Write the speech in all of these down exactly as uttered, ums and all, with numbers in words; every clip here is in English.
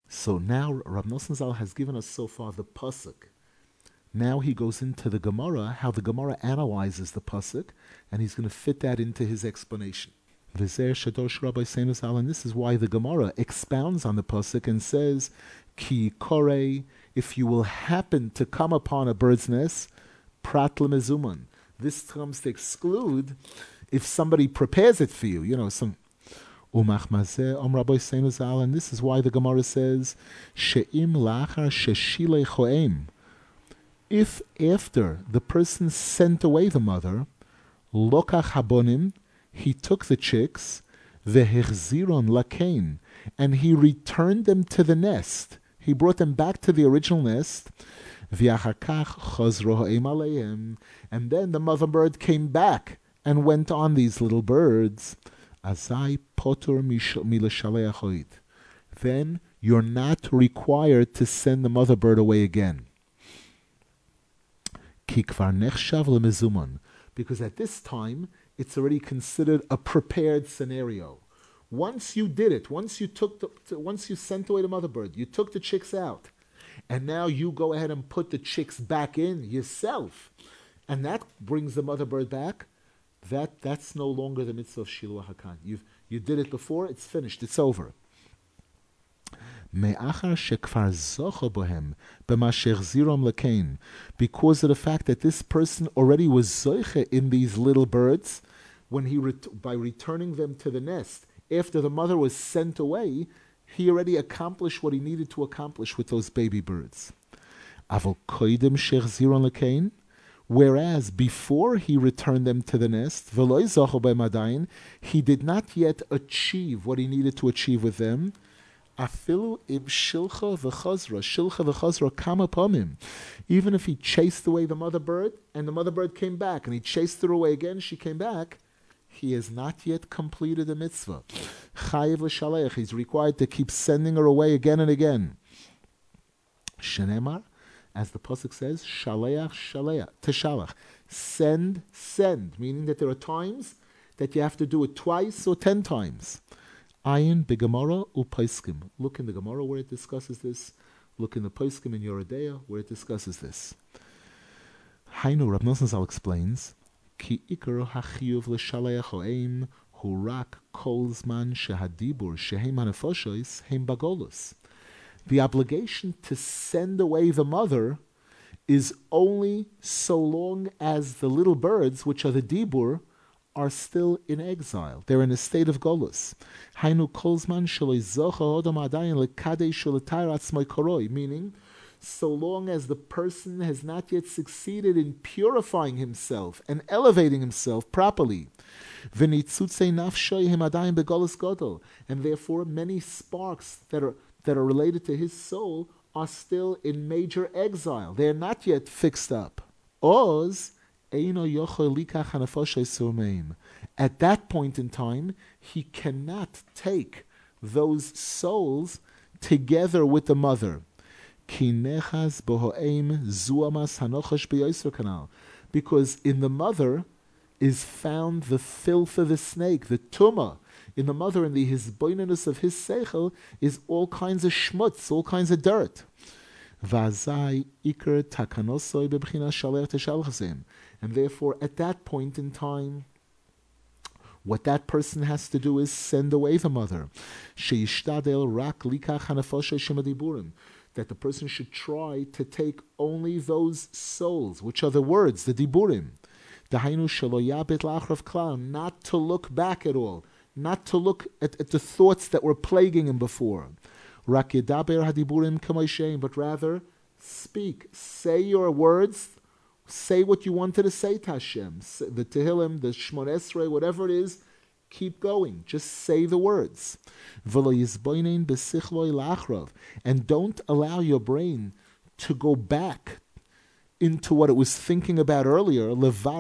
So now Rav Nosson Zal has given us so far the pasuk. Now he goes into the Gemara, how the Gemara analyzes the pasuk, and he's going to fit that into his explanation. V'zer shadosh Rabbi Seinu Zal, and this is why the Gemara expounds on the pasuk and says, Ki korei, if you will happen to come upon a bird's nest, prat lemezuman. This comes to exclude if somebody prepares it for you, you know, some. Umach mazeh om Rabbi Seinu Zal, and this is why the Gemara says, she'im lachar sheshile choem. If after the person sent away the mother, lokach habonim, he took the chicks, vehechziron lakein, and he returned them to the nest. He brought them back to the original nest. V'achakach chazro ha'em aleim, and then the mother bird came back and went on these little birds. Azai potur milashaleachoit. Then you're not required to send the mother bird away again. Ki kvar nechshav lemezuman, because at this time it's already considered a prepared scenario. Once you did it, once you took the, once you sent away the mother bird, you took the chicks out, and now you go ahead and put the chicks back in yourself, and that brings the mother bird back. That that's no longer the mitzvah of Shiluach HaKan. You you did it before, it's finished, it's over. Me'achar shekfar zocha bohem b'masher zirom lekein, because of the fact that this person already was zoche in these little birds, when he ret- by returning them to the nest after the mother was sent away, he already accomplished what he needed to accomplish with those baby birds. Avol koidem shech ziron lekein. Whereas before he returned them to the nest, v'lo zocha behem adayin, he did not yet achieve what he needed to achieve with them. Afilu im shilcha v'chazra, shilcha v'chazra kama pamim. Even if he chased away the mother bird, and the mother bird came back, and he chased her away again, she came back, he has not yet completed the mitzvah. Chayiv l'shalech, he's required to keep sending her away again and again. Shenemar, as the pasuk says, shaleach, shaleach, teshalach. Send, send, meaning that there are times that you have to do it twice or ten times. Ayin beGemara uPaiskim. Look in the Gemara where it discusses this. Look in the Paiskim in Yoreh Deah where it discusses this. Hainu, Rav Nosson Zal explains, Ki ikar hachiyuv l'shaleach ho'eim hu rak kol zman shehadibur shehem hanefoshes hem bagolus. The obligation to send away the mother is only so long as the little birds, which are the dibur, are still in exile. They're in a state of golus. Hainu kolzman shelo odom adayin lekadesh uletayr atzmai koroi, meaning, so long as the person has not yet succeeded in purifying himself and elevating himself properly. V'nitzutze nafshoy him adayin begolus godol, and therefore many sparks that are that are related to his soul are still in major exile. They are not yet fixed up. Oz. At that point in time, he cannot take those souls together with the mother. Because in the mother is found the filth of the snake, the tumah. In the mother, in the hisboinenus of his seichel, is all kinds of schmutz, all kinds of dirt. And therefore, at that point in time, what that person has to do is send away the mother. That the person should try to take only those souls, which are the words, the diburim. Not to look back at all, not to look at, at the thoughts that were plaguing him before. But rather, speak, say your words, say what you wanted to say to Hashem. The Tehillim, the Shmon Esrei, whatever it is, keep going. Just say the words. And don't allow your brain to go back into what it was thinking about earlier,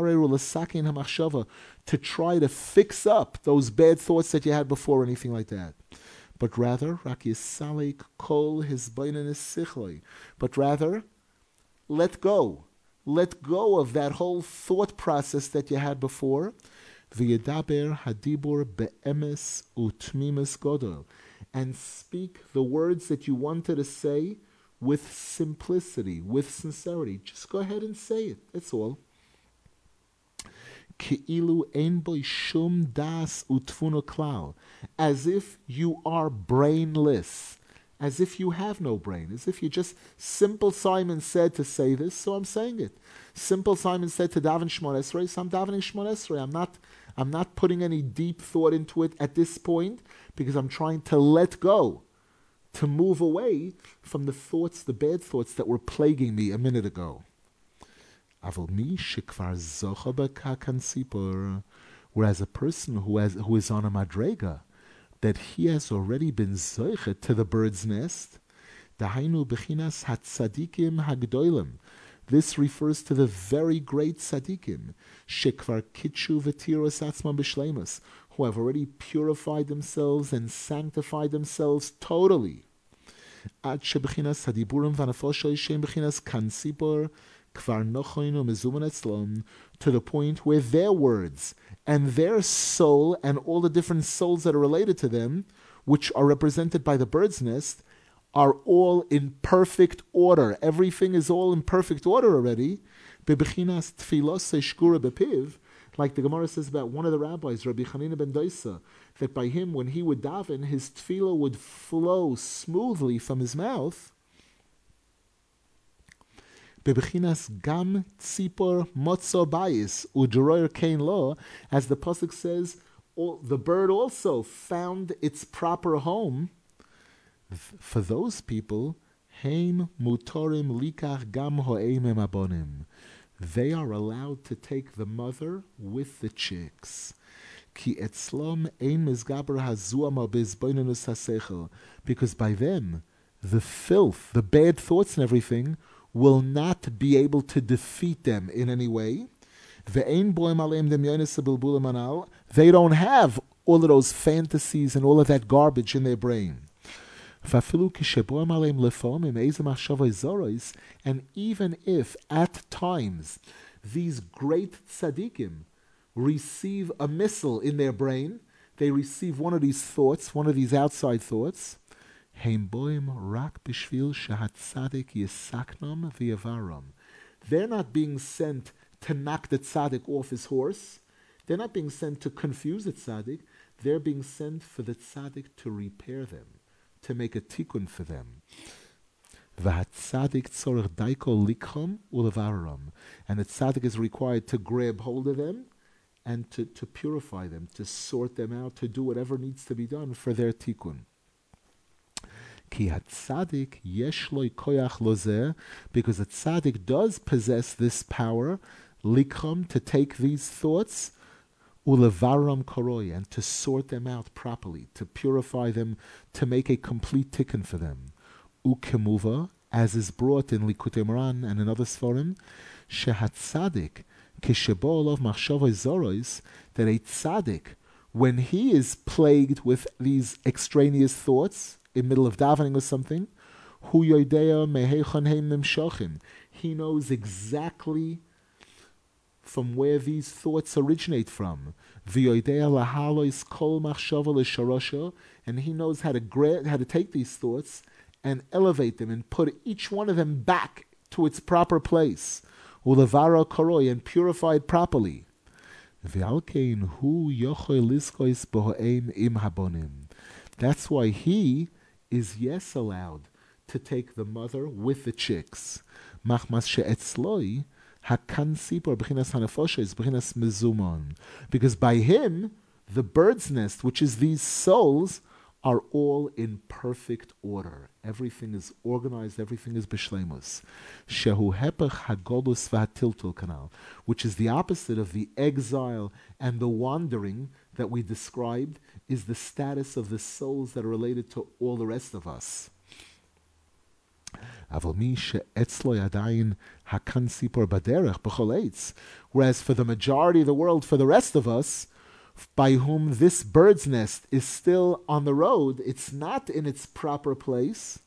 to try to fix up those bad thoughts that you had before or anything like that. But rather, but rather, let go. Let go of that whole thought process that you had before. V'yedaber hadibur be'emes utmimus godol. And speak the words that you wanted to say with simplicity, with sincerity. Just go ahead and say it. That's all. Ki'ilu ein boi shum das utfuno klal. As if you are brainless. As if you have no brain. As if you just... Simple Simon said to say this, so I'm saying it. Simple Simon said to daven Shmon Esrei, so I'm davening Shmon Esrei. I'm not, I'm not putting any deep thought into it at this point because I'm trying to let go, to move away from the thoughts, the bad thoughts that were plaguing me a minute ago. Whereas a person who has who is on a madrega, that he has already been zoichet to the bird's nest, dahainu bechinas hatzadikim hagdoilim. This refers to the very great tzadikim, shekvar kitchu v'tiros atzmam b'shleimus, who have already purified themselves and sanctified themselves totally. Ad shebechinas hadiburim v'anafoshay shem bechinas kansipor kvar nochoinu mezuman etzlom, to the point where their words and their soul and all the different souls that are related to them, which are represented by the bird's nest, are all in perfect order. Everything is all in perfect order already. Bebechinas tfilos shkura bepiv, like the Gemara says about one of the rabbis, Rabbi Chanina ben Doisa, that by him, when he would daven, his tefillah would flow smoothly from his mouth. Bebechinas gam tzipor motzo bayis u'jeroyer kein lo, as the pasuk says, all, the bird also found its proper home. For those people, heim mutorim likach gam ho'eimem abonim. They are allowed to take the mother with the chicks. Ki etzlom ein mizgaber hazuama bezboinenus hasechel. Because by them, the filth, the bad thoughts and everything, will not be able to defeat them in any way. They don't have all of those fantasies and all of that garbage in their brain. And even if at times these great tzaddikim receive a missile in their brain, they receive one of these thoughts, one of these outside thoughts, they're not being sent to knock the tzaddik off his horse. They're not being sent to confuse the tzaddik. They're being sent for the tzaddik to repair them, to make a tikkun for them. And the tzaddik is required to grab hold of them and to, to purify them, to sort them out, to do whatever needs to be done for their tikkun. Ki hatzadik yesh lo koyach lozeh, because the tzaddik does possess this power, likram, to take these thoughts, ulevaram koroi, and to sort them out properly, to purify them, to make a complete tikkun for them. Ukemuva, as is brought in Likutei Moran and in other Sforim, shehatzadik kishebo olav machshavos zorois, that a tzaddik, when he is plagued with these extraneous thoughts, in the middle of davening or something, hu yodeya mehechon heim nimshochin, he knows exactly from where these thoughts originate from. V'yodeya lahalois kol machshava l'sharosha, and he knows how to gra- how to take these thoughts and elevate them and put each one of them back to its proper place. Ulevara koroi, and purify it properly. V'alkein hu yochoi liskois boho'eim im habonim. That's why he is yes allowed to take the mother with the chicks. Machmas she'etzloi hakan sipor b'chinas hanefoshes b'chinas mezumon. Because by him, the bird's nest, which is these souls, are all in perfect order. Everything is organized, everything is b'shleimus. Shehu hepech hagolus v'hatiltul kanal, which is the opposite of the exile and the wandering that we described, is the status of the souls that are related to all the rest of us. Whereas for the majority of the world, for the rest of us, by whom this bird's nest is still on the road, it's not in its proper place.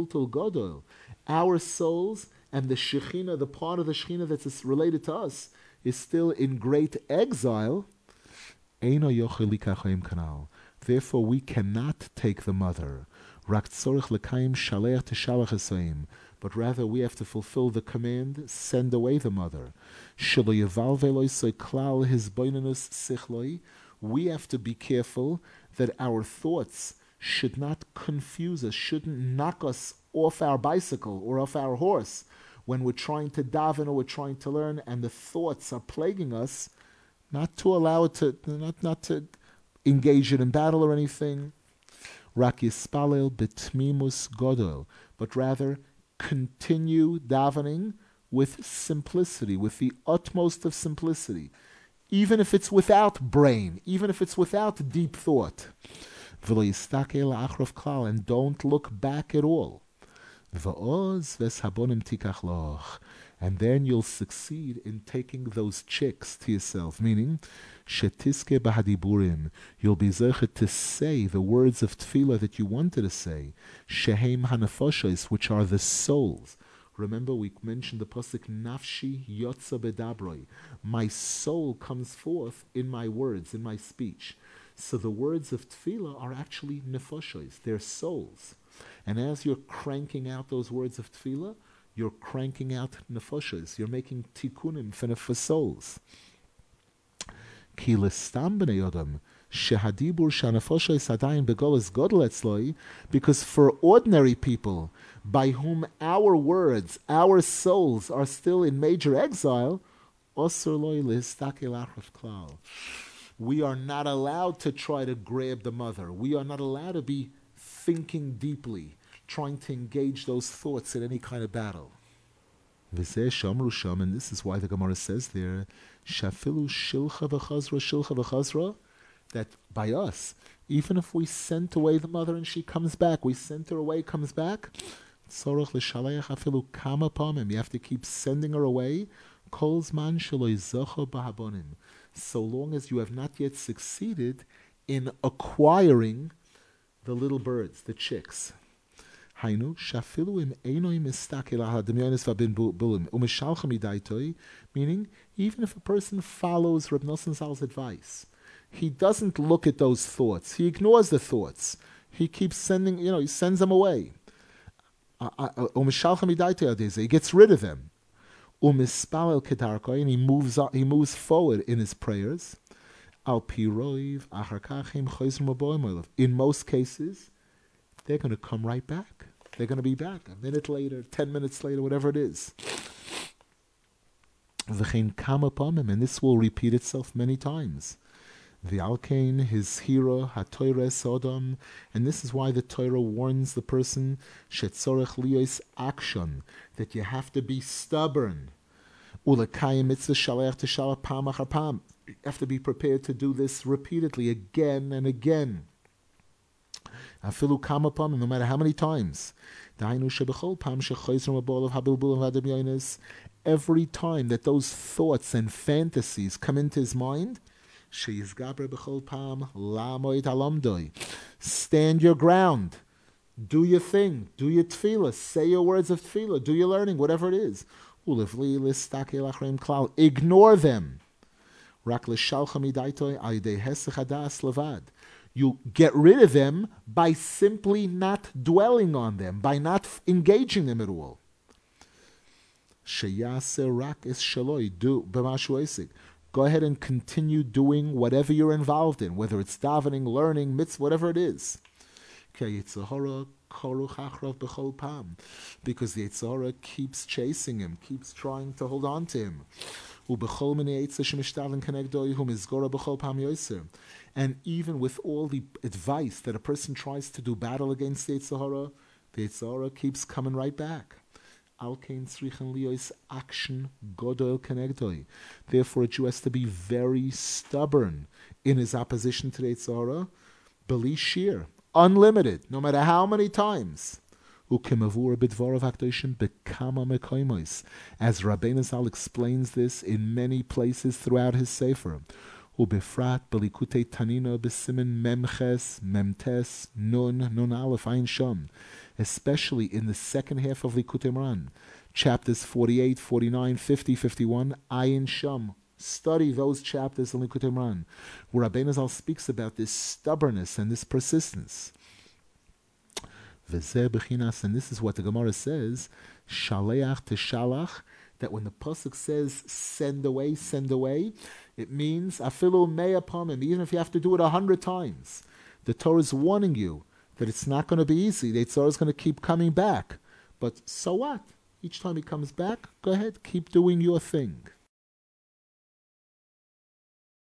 Our souls and the Shekhinah, the part of the Shekhinah that's related to us, is still in great exile, Eino yochel likach kanal. Therefore, we cannot take the mother. Rak tzorich l'kayim shaleach teshalach esoim. But rather, we have to fulfill the command: send away the mother. Shelo yeval veloisoi klal his boinanus sichloi. We have to be careful that our thoughts should not confuse us, shouldn't knock us off our bicycle or off our horse when we're trying to daven or we're trying to learn, and the thoughts are plaguing us. Not to allow it to, not not to engage it in battle or anything. Rak yispalel betmimus godol, but rather continue davening with simplicity, with the utmost of simplicity, even if it's without brain, even if it's without deep thought. And don't look back at all. And then you'll succeed in taking those chicks to yourself, meaning shetiske bahadiburim, you'll be zeichet to say the words of tefillah that you wanted to say, shehem hanafoshes, which are the souls. Remember, we mentioned the pasuk nafshi yotza bedabroi. My soul comes forth in my words, in my speech. So the words of tefillah are actually nefoshes, they're souls. And as you're cranking out those words of tefillah, you're cranking out nefoshes. You're making tikkunim for souls. Ki l'stam b'nei adam shehadibur shanefoshes adayin begolas godel etzloi, because for ordinary people by whom our words, our souls are still in major exile, osur loi l'histakel achrav klal. We are not allowed to try to grab the mother. We are not allowed to be thinking deeply, trying to engage those thoughts in any kind of battle. And this is why the Gemara says there, Shafilu shilcha v'chazra, shilcha v'chazra, that by us, even if we sent away the mother and she comes back, we sent her away, comes back, tzorach l'shalayach afilu kama pamim, you have to keep sending her away, kol zman shelo yizocho b'habonim, so long as you have not yet succeeded in acquiring the little birds, the chicks. Hainu shafilu im einoi mistakel ala demyonis v'abin bulim umishalcha midaitoi, meaning even if a person follows Reb Nosson Zal's advice, he doesn't look at those thoughts. He ignores the thoughts. He keeps sending, you know, he sends them away. Umishalcha midaitoi adeze, he gets rid of them. Umispalel kedarkoi, and he moves on, he moves forward in his prayers. Al piroiv acharkachim choizim raboim. In most cases, they're going to come right back. They're going to be back a minute later, ten minutes later, whatever it is. V'chein kama pamim, and this will repeat itself many times. The Alkain, his hero, HaTorah Sodom, and this is why the Torah warns the person, shetzorech liyos action, that you have to be stubborn. Ulekayim mitzvah shaleach teshalach pam achar pam. You have to be prepared to do this repeatedly, again and again. Afilu kama pam, no matter how many times. Every time that those thoughts and fantasies come into his mind, stand your ground. Do your thing. Do your tefillah. Say your words of tefillah. Do your learning, whatever it is. Ignore them. You get rid of them by simply not dwelling on them, by not f- engaging them at all. Go ahead and continue doing whatever you're involved in, whether it's davening, learning, mitzvah, whatever it is. Because the Yetzer Hara keeps chasing him, keeps trying to hold on to him. And even with all the advice that a person tries to do battle against the Yetzer Hara, the Yetzer Hara keeps coming right back. Action godol kenegdoi. Therefore, a Jew has to be very stubborn in his opposition to the Yetzer Hara. Beli shir, unlimited, no matter how many times. As Rabbeinu Zal explains this in many places throughout his Sefer. Ubefrat belikutei tanina besimin memches memtes nun nun aleph ein sham, especially in the second half of Likutei Moharan, chapters forty-eight, forty-nine, fifty, fifty-one, ayin sham, Study those chapters in Likutei Moharan, where Rabbeinu Zal speaks about this stubbornness and this persistence. V'zeh b'chinas, and this is what the Gemara says, shaleach teshalach, that when the pasuk says send away, send away, it means afilu mea pamim, even if you have to do it a hundred times. The Torah is warning you that it's not going to be easy. The Torah is going to keep coming back. But so what? Each time he comes back, go ahead, keep doing your thing.